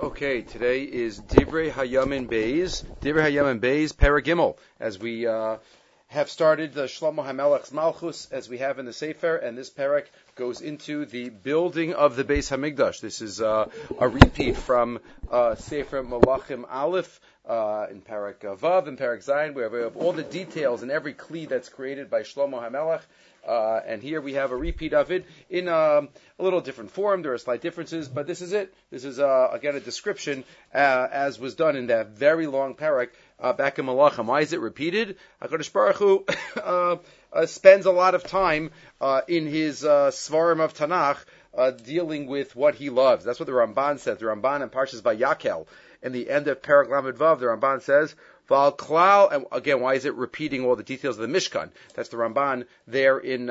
Okay, today is Divrei Hayamin Beis, Perek Gimel, as we have started the Shlomo HaMelech's Malchus, as we have in the Sefer, and this Perek goes into the building of the Beis Hamikdash. This is a repeat from Sefer Malachim Aleph, in Perek Vav and Perek Zayin, where we have all the details and every kli that's created by Shlomo HaMelech. And here we have a repeat of it in a little different form. There are slight differences, but this is it. This is, again, a description as was done in that very long parak back in Malachim. Why is it repeated? HaKadosh Baruch Hu spends a lot of time in his Svarim of Tanakh dealing with what he loves. That's what the Ramban says. The Ramban in Parshas Vayakel, in the end of Perek Lamed Vav, the Ramban says, Val Klal, and again, why is it repeating all the details of the Mishkan? That's the Ramban there in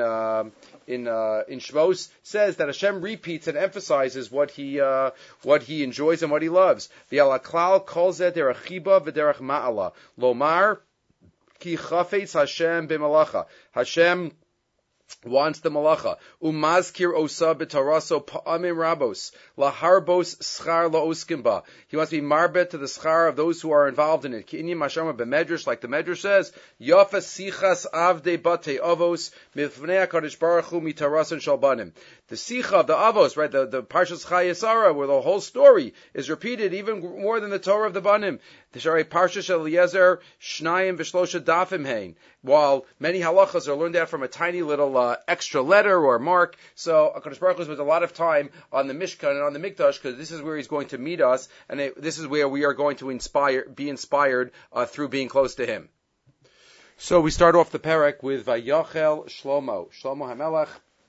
Shmos, says that Hashem repeats and emphasizes what he enjoys and what he loves. The Al Klal calls it derech chiba v'derech ma'ala. Lomar ki chafetz Hashem b'malacha. Hashem wants the malacha. Umazkir osa b'taraso pa'amim rabos laharbos schar laoskimba. He wants to be marbet to the schar of those who are involved in it. Ki'inim mashama b'medrash, like the medrash says, yafa sichas avde bate avos mifnei HaKadosh Baruch Hu mitarason shalbanim. The sicha of the avos, right, the Parshas Chayesara, where the whole story is repeated even more than the Torah of the banim. The Sharei Parshas Eliezer Shnayim v'Shlosha Dafim Hein. While many halachas are learned out from a tiny little extra letter or mark, so HaKadosh Baruch Hu spends a lot of time on the Mishkan and on the Mikdash, because this is where He's going to meet us, and this is where we are going to be inspired through being close to Him. So we start off the Perek with Vayachel Shlomo. Shlomo HaMelech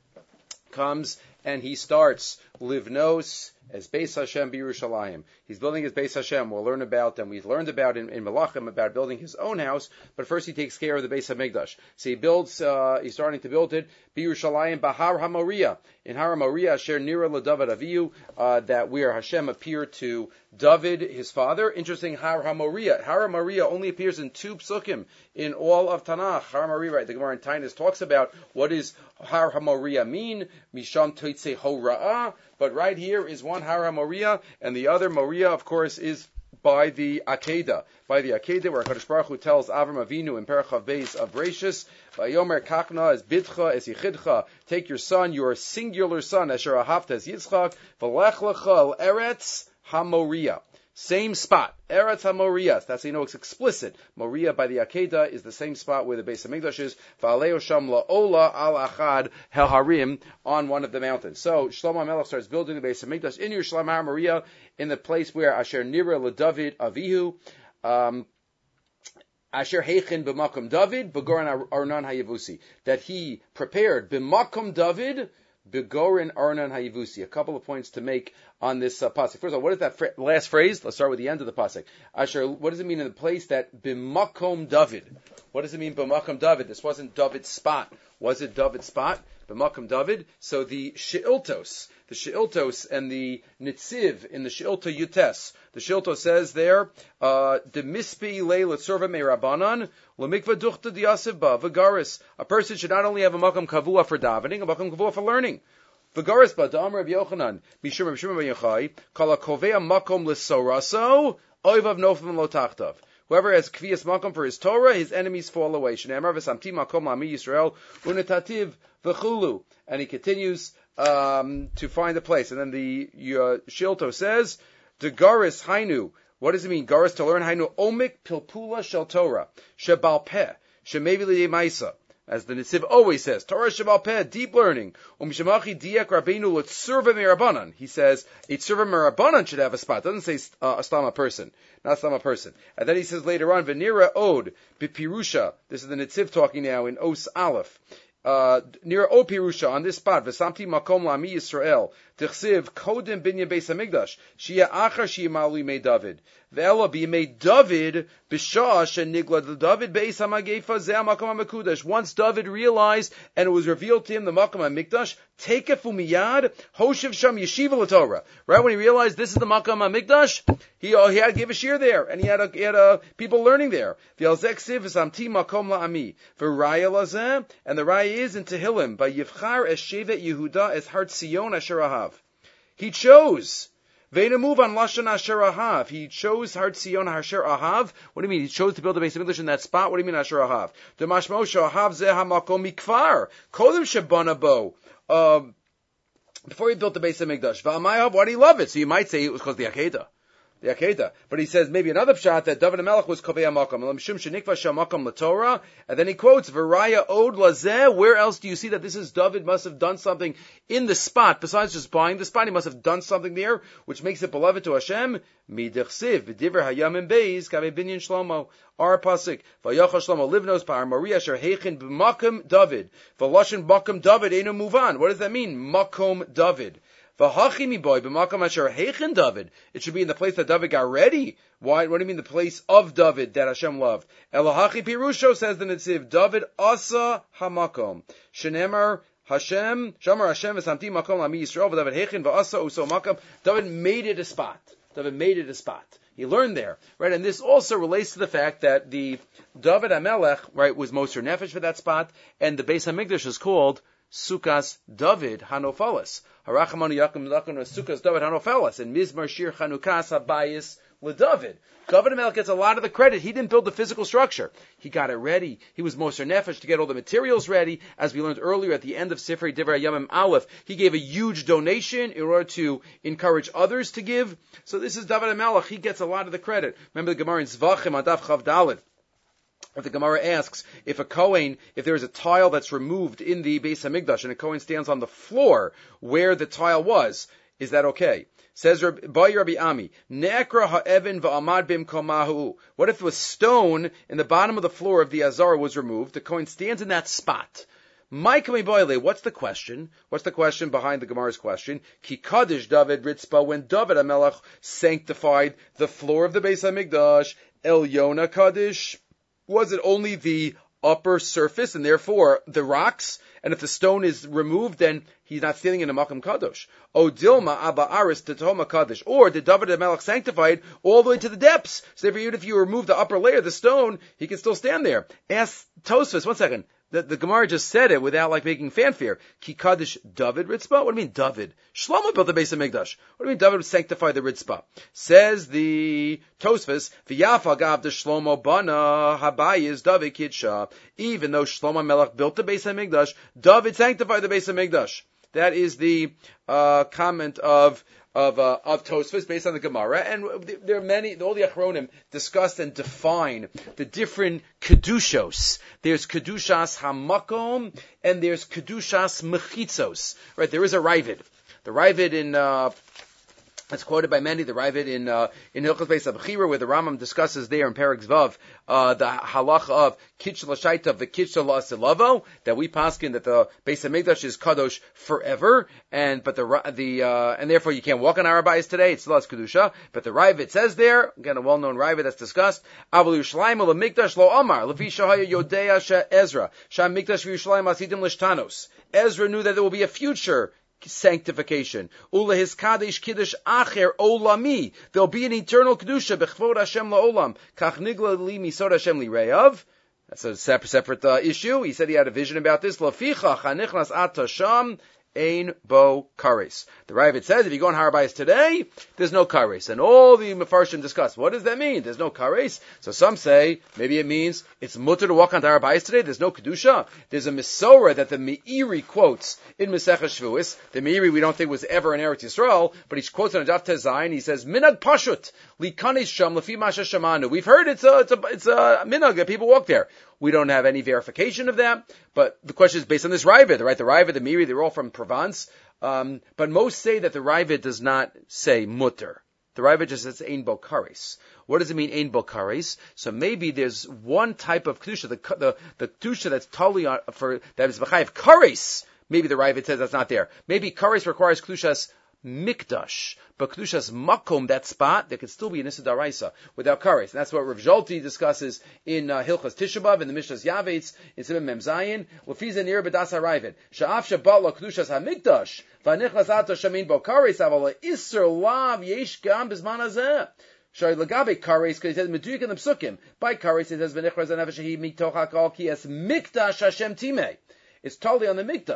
comes and he starts Livnos as Beis Hashem b'Yerushalayim. He's building his Beis Hashem. We'll learn about, and we've learned about in Malachim, about building his own house, but first he takes care of the Beis HaMikdash. So he builds, he's starting to build it, b'Yerushalayim b'Har HaMoriah. In Har HaMoriah, Asher Nira LeDavid Avihu, that where Hashem appeared to David, his father. Interesting, Har HaMoriah. Har HaMoriah only appears in 2 psukim in all of Tanakh. Har HaMoriah, right, the Gemara in Tainus talks about what does Har HaMoriah mean, Misham Toitze Hora'ah, but right here is one Har HaMoriah, and the other Moriah, of course, is by the Akedah. By the Akedah, where HaKadosh Baruch Hu tells Avram Avinu in Perek Chav Beis of Bereishis, Vayomer Kakna es Bidcha es Yichidcha, take your son, your singular son, Asher Ahavta es Yitzchak, V'lech lecha el Eretz HaMoriah. Same spot, Eretz HaMoriah. That's how you know it's explicit. Moriah by the Akedah is the same spot where the Beis HaMikdash is. Va'aleo sham la'ola al achad hel harim, on one of the mountains. So Shlomo HaMelech starts building the Beis HaMikdash in Yerushalayim Har Moriah, in the place where Asher Nira LeDavid Avihu, Asher Heichin b'makom David b'goran Arnon Hayevusi, that he prepared b'makom David Begorin Arnon Hayevusi. A couple of points to make on this pasuk. First of all, what is that last phrase? Let's start with the end of the pasuk. Asher, what does it mean in the place that b'makom David? What does it mean b'makom David? This wasn't David's spot. Was it David's spot? B'makom David. So the She'iltos and the Nitziv in the She'ilta Yutes. The She'ilta says there, the mispi leila tzorva me'rabanan, l'mikva duchta diasiv ba, v'garis. A person should not only have a makam kavua for davening, a makam kavua for learning. V'garis ba, da'am Rabbi Yochanan, mishum Rabbi Shimon ben Yochai, kala kovea makom l'soraso, oivav nofim lo tachtav. Whoever has kviyas makom for his Torah, his enemies fall away. Shneimar v'samti makom la'ami Yisrael, unetativ v'chulu. And he continues to find a place. And then the Shilto says, the Garis Hainu. What does it mean? Garis to learn Hainu Omik Pilpula Shel Torah Shebal Peh Shemevi L'Yei Maisa. As the Nitziv always says, Torah Shebal Peh, deep learning. Umishamachi Diak Rabbeinu L'Tzurva Merabanan. He says a Tzurva Merabanan should have a spot. Doesn't say a Slama person, not a Slama person. And then he says later on, Venira Od Bipirusha. This is the Nitziv talking now in Os Aleph. Near O Pirusha, on this spot, V'samti makom la'ami Yisrael, Tichsiv kodem binyan Beis HaMikdash, Shia achar shi'yimalu yimei David, Ve'ela b'yimei David, b'shah she'niglad David Beis HaMagefa zeh ha'makom ha'mekudash. Once David realized, and it was revealed to him, the makom ha'mikdash, Tekef umiyad, Hoshev sham yeshiva l'Torah. Right when he realized this is the makom ha'mikdash, he had to give a shir there, and he had people learning there. V'yalzek siv v'samti makom la'ami, V'raya lazeh, and the raya is in Tehillim, by Yivchar es Shevet Yehuda es Har Tzion Asher Ahav. He chose Veina move on Lashon Asher Ahav. He chose Har Tzion Asher Ahav. What do you mean? He chose to build the base of English in that spot. What do you mean Asher Ahav? The Mashmo Ahav Zeh HaMakom Mikvar. Kodem Shebana Bo. Before he built the base of Mikdash. V'amayav, why do you love it? So you might say it was because of the Akedah. The Akedah. But he says maybe another pshat that David HaMelech was Kovei HaMakom. And then he quotes, V'raya od lazeh. Where else do you see that this is David must have done something in the spot, besides just buying the spot? He must have done something there, which makes it beloved to Hashem. Midechsiv, v'diver hayamim beis, kavei binyan Shlomo. Our pasuk, V'yachal Shlomo livnos pa'ar Maria asher heichin b'makom David. V'loshen makom David einu muvan. What does that mean? Makom David. V'hachimi boy b'makom asher heichin David. It should be in the place that David got ready. Why? What do you mean the place of David that Hashem loved? Elohachi pirusho, says the Netziv. David asa hamakom. Shenemar Hashem, Shamar Hashem v'samti makom lami Yisrael v'David heichin v'asa uso makom. David made it a spot. David made it a spot. He learned there, right? And this also relates to the fact that the David HaMelech, right, was Moser Nefesh for that spot, and the Beis HaMikdash is called Sukas David Hanofalas. Harachamanu Yakum Lakun Sukas David Hanofalas, and Mizmar Shir Chanukas Habayis LeDavid. David HaMelech gets a lot of the credit. He didn't build the physical structure. He got it ready. He was Moser Nefesh to get all the materials ready. As we learned earlier at the end of Sifrei Divrei Yamim Aleph, he gave a huge donation in order to encourage others to give. So this is David HaMelech. He gets a lot of the credit. Remember the Gemara in Zvachim Adaf Chav Dalet. If the Gemara asks, if there is a tile that's removed in the Beis HaMikdash and a Kohen stands on the floor where the tile was, is that okay? Says Rabbi Ami, Ne'ekra ha'evin va'amad bimkomahu. What if a stone in the bottom of the floor of the Azara was removed? The Kohen stands in that spot. What's the question? What's the question behind the Gemara's question? Ki Kaddish David Ritzpa, when David HaMelech sanctified the floor of the Beis HaMikdash, El Yona Kaddish, was it only the upper surface and therefore the rocks? And if the stone is removed, then he's not standing in a Makam Kadosh. O Dilma Abba Aris Tetoma Kadosh. Or did David HaMelech sanctified all the way to the depths? So therefore, even if you remove the upper layer, the stone, he can still stand there. Ask Tosfos, 1 second. The Gemara just said it without making fanfare. Ki Kaddish David Ritzpah? What do you mean David? Shlomo built the Beis HaMikdash. What do you mean David would sanctify the Ritzpah? Says the Tosfos, V'yafa gav de Shlomo bana habayis David Kidsha. Even though Shlomo Melech built the Beis HaMikdash, David sanctified the Beis HaMikdash. That is the comment of Tosfos based on the Gemara, and there are many. All the Achronim discuss and define the different kedushos. There's kedushas hamakom and there's kedushas mechitzos. Right? There is a Ravid. The Ravid in it's quoted by many. The Ravid in Hilchos Beis HaBechira, where the Rambam discusses there in Perek Zvav the halacha of kitch l'shaita v'kitch l'asilavo, that we paskin that the Beis HaMikdash is kadosh forever, and therefore you can't walk on Har Habayis today. It's still has kedusha. But the Ravid says there, again a well-known Ravid that's discussed, Avol Yerushalayim l'mikdash lo amar lefi shahaya yodea she'ezra sham mikdash v'Yerushalayim asidim l'shtanos. Ezra knew that there will be a future sanctification. Ula his kadesh kiddush acher olami. There'll be an eternal kedusha bechvod Hashem laolam. Kach nigla li misod Hashem li reyav. That's a separate issue. He said he had a vision about this. Laficha chanichnas atasham ein bo kares. The Ravid says if you go on Har Habayis today, there's no kares. And all the Mefarshim discuss, what does that mean? There's no kares. So some say, maybe it means it's mutter to walk on Har Habayis today, there's no kedusha. There's a Mesorah that the Meiri quotes in Mesechah Shvuos. The Meiri we don't think was ever in Eretz Yisrael, but he quotes on Daf Tezayin, he says, Minag Pashut, likanis sham lefi masha shamanu. We've heard it's a minag that people walk there. We don't have any verification of that, but the question is based on this Ravid, right? The Ravid, the Meiri, they're all from Provence. But most say that the Ravid does not say mutter. The Ravid just says ein bo kares. What does it mean ein bo kares? So maybe there's one type of kedusha, the kedusha that's totally that is b'chayev kares. Maybe the Ravid says that's not there. Maybe kares requires kedushas mikdash, but kedushas makom, that spot, there could still be an issa daraisa without kares. And that's what Rav Zolti discusses in Hilchas Tisha B'Av, in the Mishnas Yavetz, in Simon Mem Zayin. Lefiza nir b'das haravid. Sha'af shabat lo kedushas hamikdash, v'anichlas ato shamin bo kares, aval isser lav yesh gam b'zman hazeh. Shari lagabe kares, because he says meduik in the psukim. By kares, it says v'nichras anefesh shehi mitoch hakol ki es mikdash Hashem timei. It's totally on the mikdash.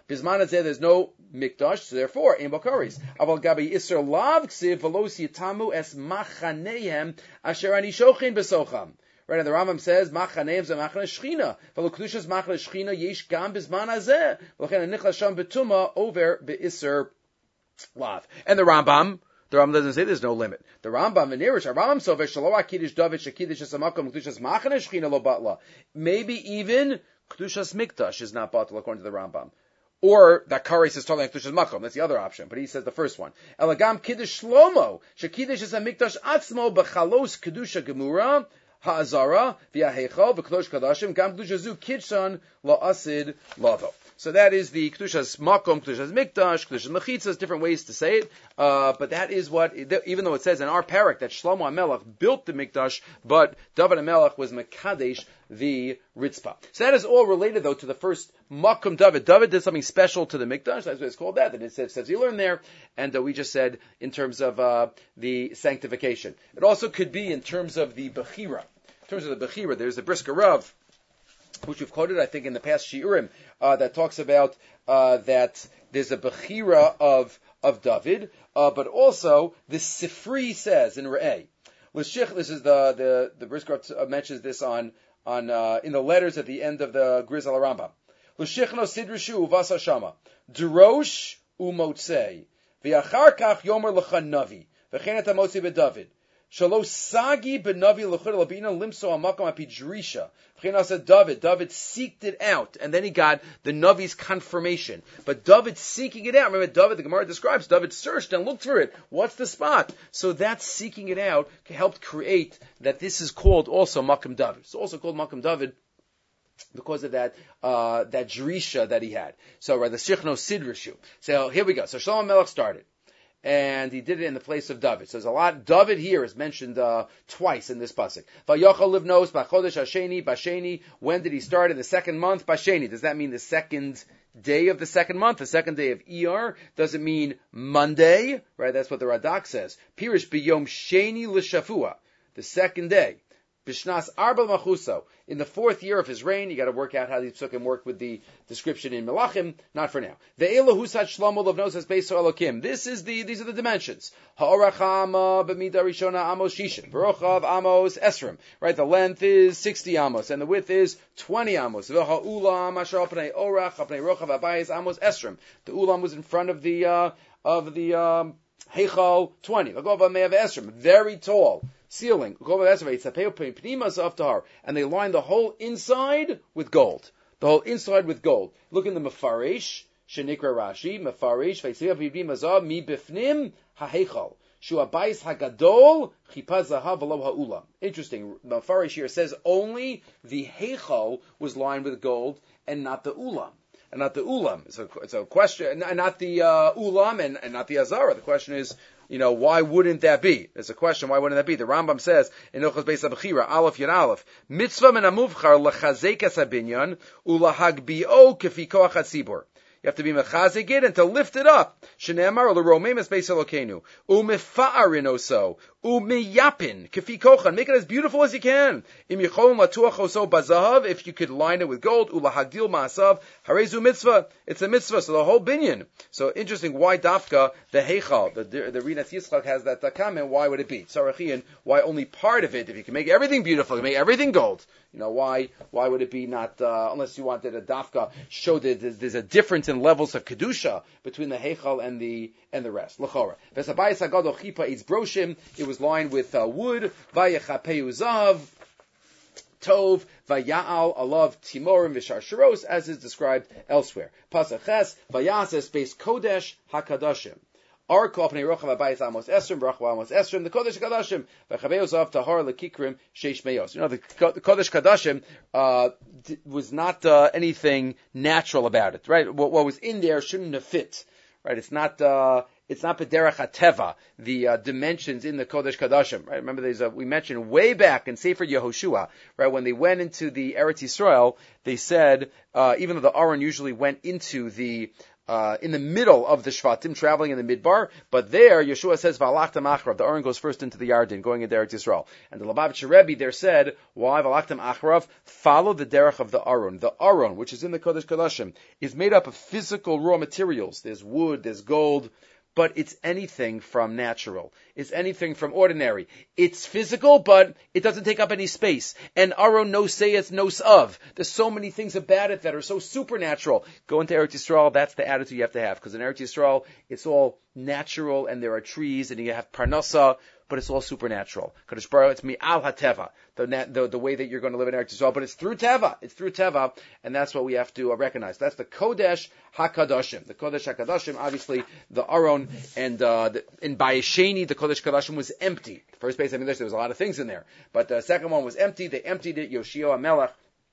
Bisman hazeh, there's no mikdash, so therefore, ein bakaris. Aval gabi iser lav ksiv velos yitamu es machanehem asher ani shochin besocham. Right, and the Rambam says, machanehem ze machane shchina. Velo kedushas machane shchina yesh gam bisman hazeh. V'lechen anichla sham betuma over beiser lav. And the Rambam doesn't say there's no limit. The Rambam in Irish, Rambam sover shaloah kiddush David shekiddush esamakom kedushas machane shchina lo batla. Maybe even kedushas mikdash is not batla according to the Rambam. Or that Kares is talking like Kedushas Makom. That's the other option. But he says the first one. Elagam Kiddush Shlomo. Shekiddush is a Mikdash Atzmo B'chalos Kedusha Gemura Ha'azara V'ya Heichal V'Kedosh Kadashim Gam Kedusha Zu Kidshan La'asid Lavo. So that is the Kedushas Makom, Kedushas Mikdash, Kedushas Mechitzas, different ways to say it. But that is what, even though it says in our parak that Shlomo HaMelech built the Mikdash, but David HaMelech was Mekadesh the Ritzpah. So that is all related, though, to the first Makom David. David did something special to the Mikdash. That's what it's called that. And it says you learn there. And we just said in terms of the sanctification. It also could be in terms of the Bechira. In terms of the Bechira, there's the Brisker Rav, which we've quoted, I think, in the past Shiurim, that talks about that there's a Bechira of David, but also the Sifri says in Re'eh. This is the Brisker Rav mentions this on in the letters at the end of the Griz al Rambam. L'shichno sidrishu uvasa shama drosh umotzei v'achar kach yomer lecha navi v'chenet hamotzi beDavid shalo sagi benavi lechud labina limso amakom apidrisha v'chenas David seeked it out, and then he got the Navi's confirmation. But David seeking it out, remember David, the Gemara describes David searched and looked for it. What's the spot? So that seeking it out helped create that this is called also Makom David. It's also called Makom David because of that Jerisha that he had. So the Shichno Sidrishu. So here we go. So Shlomo Melech started. And he did it in the place of David. So there's a lot. David here is mentioned twice in this pasuk. Vayachal livnos b'chodesh hasheni b'sheni. When did he start? In the second month. B'sheni. Does that mean the second day of the second month? The second day of Iyar? Does it mean Monday? Right. That's what the Radak says. Pirish b'yom sheni l'shafua. The second day. Bishnas Arba Machuso. In the 4th year of his reign, you got to work out how the Psukim work with the description in Melachim. Not for now. The Elohusat Shlomo Lovnos as Beis Elokim. These are the dimensions. Ha'orachama b'mida rishona amos shishin. V'rochav amos esrim. Right, the length is 60 amos and the width is 20 amos. V'ha'ulam asher apnei orach apnei rochav abayis amos esrim. The ulam was in front of the Heichal 20. Very tall. Ceiling, and they lined the whole inside with gold. The whole inside with gold. Look in the Mefarish, Shenikra Rashi, Mefarish, mi bifnim ha'heichal. Shu abayis hagadol, chipa zahav v'lo ha'ulam. Interesting. Mefarish here says only the heichal was lined with gold and not the ulam. And not the ulam. It's a question, and not the ulam and not the azara. The question is, why wouldn't that be? It's a question, why wouldn't that be? The Rambam says, in Ilchos Beis HaBechira, Aleph Yud Aleph, mitzvah min hamuvchar lechazek es habinyan, ulahagbio kefi koach hatzibur. You have to be mechazik it and to lift it up. Shneamar l'romeim es beis Elokeinu. Umefa'arin oso. Umeyapin. Kefi kochan. Make it as beautiful as you can. Im yichol latuach oso bazahav. If you could line it with gold. Ulahagdil ma'asav. Harezu mitzvah. It's a mitzvah. So the whole binyan. So interesting. Why dafka the heichal? The Rinat Yitzchak has that comment. Why would it be? Tzarachian. Why only part of it? If you can make everything beautiful, you can make everything gold. Why would it be not, unless you wanted a dafka, show that there's a difference in levels of kedusha between the heichal and the rest. L'chora. V'sabayis hagadol chipa eitz broshim. It was lined with wood. Vayechapeu zav. Tov. Vaya'al alav timorim v'sharsharos, as is described elsewhere. Pasaches. Vayases beis kodesh hakadashim. Arko apnei rochav abayis amos esrim, rochav amos esrim, the Kodesh Kadashim, v'chaveos av tahar lekikrim sheish meyos. The Kodesh Kadashim was not anything natural about it, right? What was in there shouldn't have fit, right? It's not b'derech hateva, the dimensions in the Kodesh Kadashim, right? Remember, we mentioned way back in Sefer Yehoshua, right? When they went into the Eretz Yisrael, they said even though the Aron usually went into the in the middle of the Shvatim, traveling in the Midbar, but there, Yeshua says, V'alachtam achrav, the Aron goes first into the Yarden, going into Eretz Yisrael. And the Lubavitcher Rebbe there said, why V'alachtam achrav? Follow the derech of the Aron. The Aron, which is in the Kodesh Kodashim, is made up of physical raw materials. There's wood, there's gold, but it's anything from natural. It's anything from ordinary. It's physical, but it doesn't take up any space. And Aron no sayeth nos of. There's so many things about it that are so supernatural. Go into Eretz Yisrael, that's the attitude you have to have. Because in Eretz Yisrael, it's all natural, and there are trees, and you have parnasa, but it's all supernatural. Kadosh Baruch, it's mi'al hateva, the way that you're going to live in Eretz Yisrael, but it's through teva. It's through teva, and that's what we have to recognize. That's the Kodesh HaKadoshim. The Kodesh HaKadoshim, obviously, the Aron, and in Bayesheni, the Kodesh HaKadoshim was empty. The first Beis HaMikdash, there was a lot of things in there, but the second one was empty. They emptied it. Yoshio HaMelech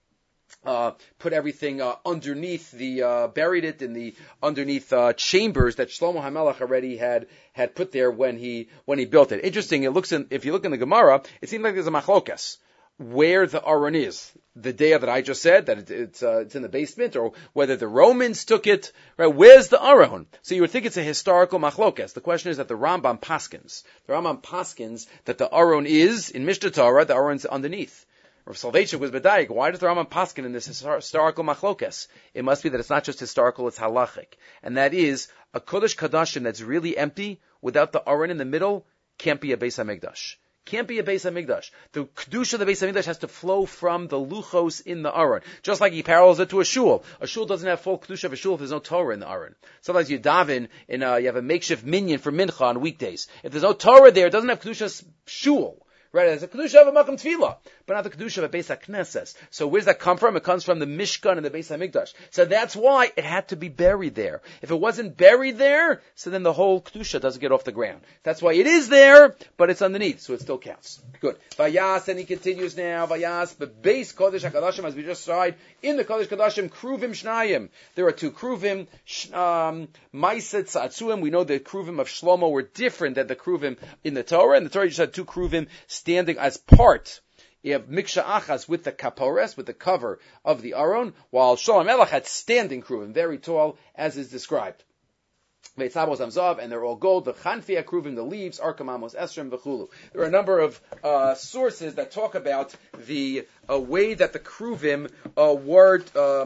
put everything underneath buried it in the underneath chambers that Shlomo HaMelech already had put there when he built it. Interesting. If you look in the Gemara, it seems like there's a machlokas where the Aron is. The day that I just said that it's in the basement, or whether the Romans took it. Right? Where's the Aron? So you would think it's a historical machlokas. The question is that the Rambam paskins that the Aron is in Mishnah Torah. The Aron's underneath. Rav Soloveitchik was B'dayik. Why does the Rambam paskin in this historical machlokas? It must be that it's not just historical, it's halachic. And that is, a Kodesh Kadashim that's really empty, without the Aron in the middle, can't be a Beis HaMikdash. Can't be a Beis HaMikdash. The Kedusha of the Beis HaMikdash has to flow from the Luchos in the Aron. Just like he parallels it to a shul. A shul doesn't have full Kedusha of a shul if there's no Torah in the Aron. Sometimes you daven, you have a makeshift minyan for Mincha on weekdays. If there's no Torah there, it doesn't have Kedusha shul. Right, it's a kedusha of a makam tefillah, but not the kedusha of a Beis HaKnesses. So where does that come from? It comes from the Mishkan and the Beis HaMikdash. So that's why it had to be buried there. If it wasn't buried there, so then the whole kedusha doesn't get off the ground. That's why it is there, but it's underneath, so it still counts. Good. Vayas, and he continues now. Vayas, bebeis kodesh hakadashim, as we just saw in the kodesh kadashim, kruvim shnayim. There are two kruvim. Ma'aseh tzatzuim. We know the kruvim of Shlomo were different than the kruvim in the Torah. In the Torah, you just had two kruvim standing as part. You have miksha achas with the kapores, with the cover of the Aron, while Shlomo Melech had standing kruvim, very tall, as is described. And they're all gold. The chanfia kruvim, the leaves, arkamamos esrim v'chulu. There are a number of sources that talk about the way that the kruvim were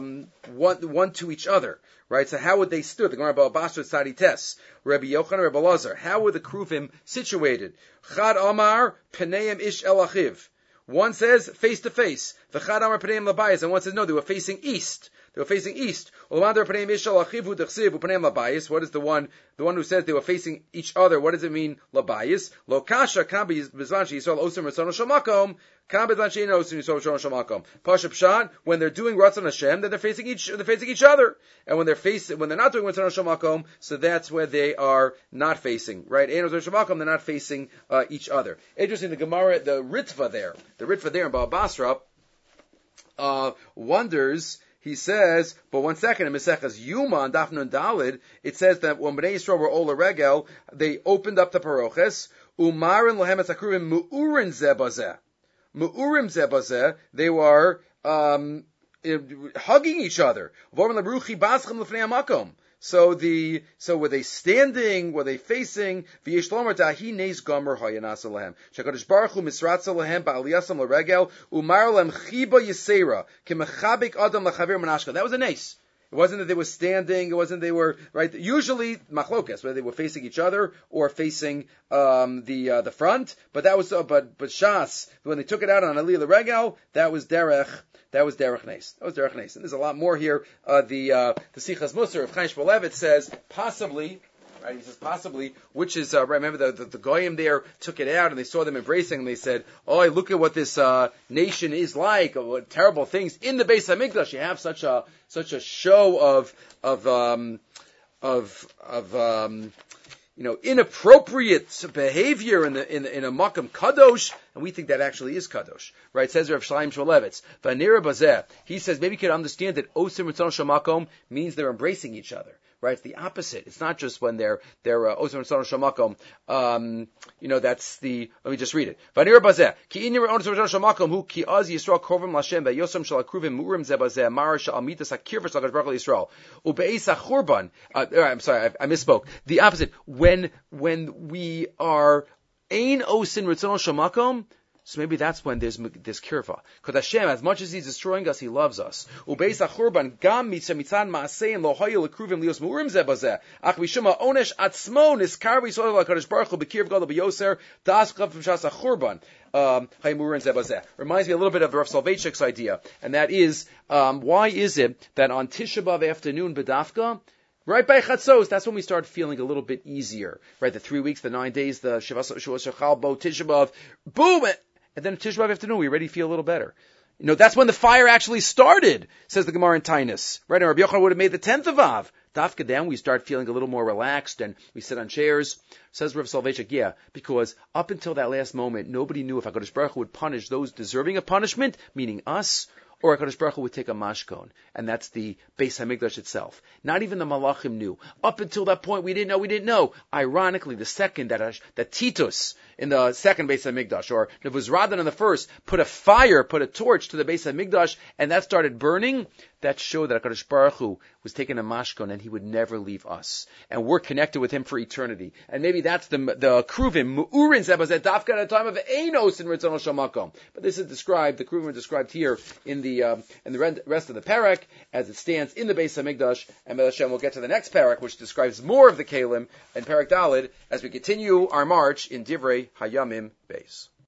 one to each other. Right, so how would they stood? The Gemara Ba'al Sadi Tes, Rabbi Yochanan, Rabbi Lazar. How were the kruvim situated? Chad Amar Peneim Ish Elachiv. One says face to face. The Chad Amar Peneim Labayis, and one says no, they were facing east. They were facing east. What is the one? The one who says they were facing each other. What does it mean? Labayis. Lo kasha kam b'zman she'yisrael osim ratzon shamakom. Kam b'zman she'ino osim yisrael shamakom. Pasha pshat. When they're doing ratzon Hashem, then they're facing each other. And when they're not doing ratzon shamakom, so that's where they are not facing. Right? Ein ratzon shamakom. They're not facing each other. Interesting. The Gemara, the Ritva there in Baal Basra, wonders. He says, but one second, in Mesechas Yuma on Daf Nun Dalid, it says that when Bnei Yisrael were Ola Regel, they opened up the paroches, Umarin Lahem Etzakruvim Mu'urin Zebazeh. Mu'urim Zebazeh, they were hugging each other. Vorman Labruchi Baschem Lefnei Hamakom. So were they standing? Were they facing? V'yishlomer dahi neis gomer hayanas alehem. Shekadosh Baruch Hu misratza lehem ba'aliyasam l'regel umar lem chiba yisera kemechabik adam l'chavir manashka. That was a nes. It wasn't that they were standing. It wasn't they were right. Usually machlokas, whether they were facing each other or facing the front. But that was but Shas, when they took it out on Aliyah l'regel, that was derech. That was derech nes. And there's a lot more here. The Sichas Musar of Chaim Shmulevitz says possibly. Right, he says possibly, which is remember the goyim there took it out and they saw them embracing and they said, "Oh, look at what this nation is like! What terrible things in the Beis Hamikdash! You have such a show of inappropriate behavior in a makam kadosh, and we think that actually is kadosh, right? It says Rav Shlomo Shmulevitz, Vanira Bazeh. He says maybe you could understand that osim ritzon shamakom means they're embracing each other. right? It's the opposite. It's not just when they're Osam Ritzono Shel Makom. That's the. Let me just read it. Vanir Bazeh Ki Inir Osam Ritzono Shel Makom Hu Ki Az Yisrael Krovim Lashem Yosam Shel Akruvim Murim Zebazeh Mar Shel Amitas Hakirvus Hakadosh Baruch Hu Yisrael Ubeisa Churban. I'm sorry, I misspoke. The opposite. When we are Ein Osin Ritzono Shel Makom. So maybe that's when there's kirva. Because Hashem, as much as He's destroying us, He loves us. Ubeis achurban gam mitzad maasein lo hayil lekruvim lios murim zebazeh. Ach mishuma onesh atzmo niskar v'yisrael hakadosh baruch hu b'kirv gadol b'yoser das chav v'shas achurban. Haymurim zebazeh reminds me a little bit of Rav Soloveitchik's idea, and that is why is it that on Tisha B'av afternoon b'dafka, right by Chatzos, that's when we start feeling a little bit easier, right? The 3 weeks, the 9 days, the Shavas Shechal Bo Tisha B'av, boom. And then Tisha B'av afternoon, we already feel a little better. That's when the fire actually started, says the Gemara in Tainus. Right? And Rabbi Yochanan would have made the 10th of Av. Dafka then, we start feeling a little more relaxed and we sit on chairs. Says Rav Soloveitchik, yeah, because up until that last moment, nobody knew if HaKadosh Baruch Hu would punish those deserving of punishment, meaning us, or HaKadosh Baruch Hu would take a mashkon, and that's the Beis HaMikdash itself. Not even the Malachim knew. Up until that point, we didn't know. Ironically, the second that Titus in the second Beis HaMikdash, or Nebuzaradan in the first, put a torch to the Beis HaMikdash, and that started burning, that showed that HaKadosh Baruch Hu was taking a mashkon, and He would never leave us. And we're connected with Him for eternity. And maybe that's the Kruvim, Mu'urin Zebazet, Dafka at a time of Einos in Ritzono Shel Makom. But this is described, the Kruvim are described here in the rest of the parak, as it stands in the Beis HaMikdash, and Mel Hashem will get to the next parak, which describes more of the Kalim, and Parak Dalid, as we continue our march in Divrei Hayamim Beis.